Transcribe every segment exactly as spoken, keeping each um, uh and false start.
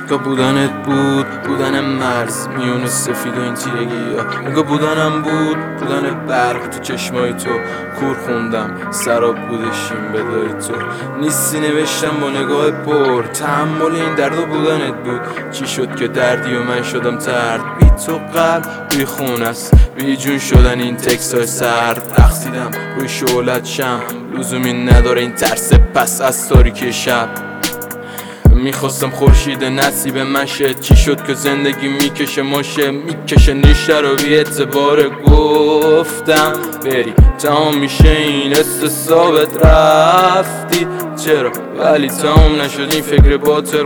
نگاه بودنت بود بودن مرز میون سفید و این تیرگی ها، نگاه بودنم بود بودن برق تو چشمای تو، کور خوندم سراب بودشیم بدای تو، نیستی نوشتم با نگاه پر تحمل این درد و بودنت بود. چی شد که دردی و من شدم ترد، بی تو قلب بی خون است، بی جون شدن این تکست های سرد. رقصیدم روی شعلت شم، لزومی نداره این ترس پس از تاریکی شب. میخواستم خورشید نصیب من شه، چی شد که زندگی میکشه ماشه، میکشه نیشتر و بی اعتبار گفتم بری تمام میشه این استثابت رفتی چرا، ولی تمام نشد این فکر باطل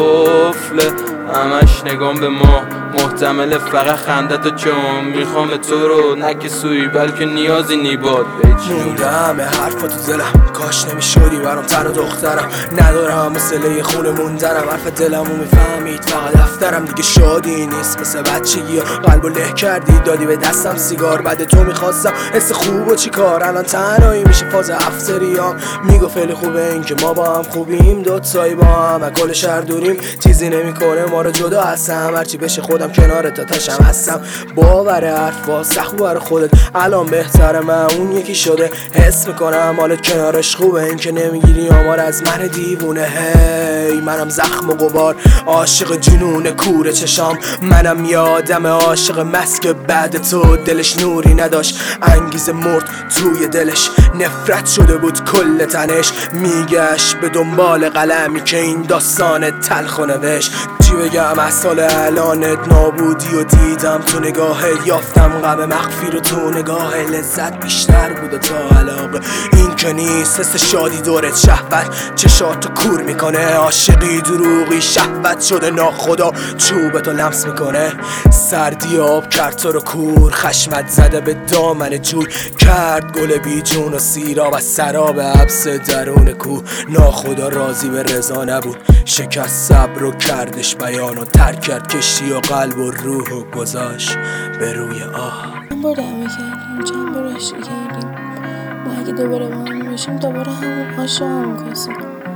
قفله. همش نگام به ما محتمله فقط خندت چون میخوام تو رو نکه سوی بلکه نیازی نیباد موندم حرفا تو دلم، کاش نمیشدی برام تن و دخترم، ندارم مسئله خونه موندنم، حرف دلمو میفهمید فقط دفترم، دیگه شادی نیست مثل بچگی ها، قلبو له کردی دادی به دستم سیگار، بعد تو میخواستم حس خوب و چی کار، الان تنهایی میشه فاز افتریام، میگو خیلی خوبه این که ما با هم خوبیم، دوتایی با هم از کل شهر دوریم، چیزی نمیکنه ما رو جدا هستم، هرچی بشه خودم کنارت تا تاشم هستم، باور حرفا سخت بر خودت الان بهتره من اون یکی شده، حس میکنم حالت کنارش خوبه، این که نمیگیری آمار از من دیوونه، هی منم زخم و غبار عاشق جنون کوره چشام، منم یادم عاشق مسک بعد تو دلش نوری نداشت، انگیزه مرد توی دلش، نفرت شده بود کل تنش، میگشت به دنبال قلمی که این داستان تلخ و نوشت. چی بگم از سال الانت نابودی و دیدم تو نگاهت، یافتم غم مخفی رو تو نگاه، لذت بیشتر بود تا علاقه این که نیست، حس شادی دورت شهوت چشاتو کور میکنه، عاشقی دروغی شهوت شده ناخدا چوبتو لمس میکنه، سردی آب کرد تو رو کور، خشمت زده به دامن جوی کرد گل بی جون و سیراب از سراب حبس درون کوه، ناخدا راضی به رضا نبود، شکست صبر رو کردش بیان و ترک کرد کشتی و قلب و روح و گذاشت به روی آه. چند بار دعوی کردیم، چند بار عشقی کردیم، ما اگه دوباره با هم باشیم دوباره همون آش و همون کاسه،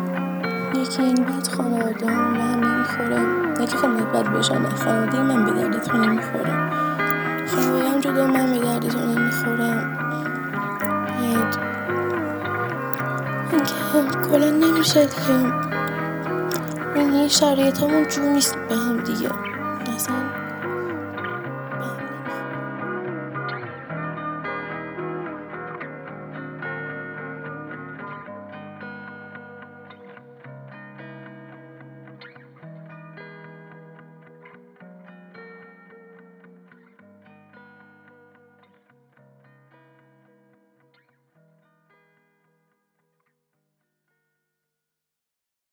یکی این بد خانواده هم به هم نمیخوره، یکی خانواده بد باشن خانواده من به دردتون نمیخورم، خانواده هم جدا من به دردتون نمیخورم، باید این که کلا نمیشه که این شرایط همون جو نیست به هم دیگه، اصلا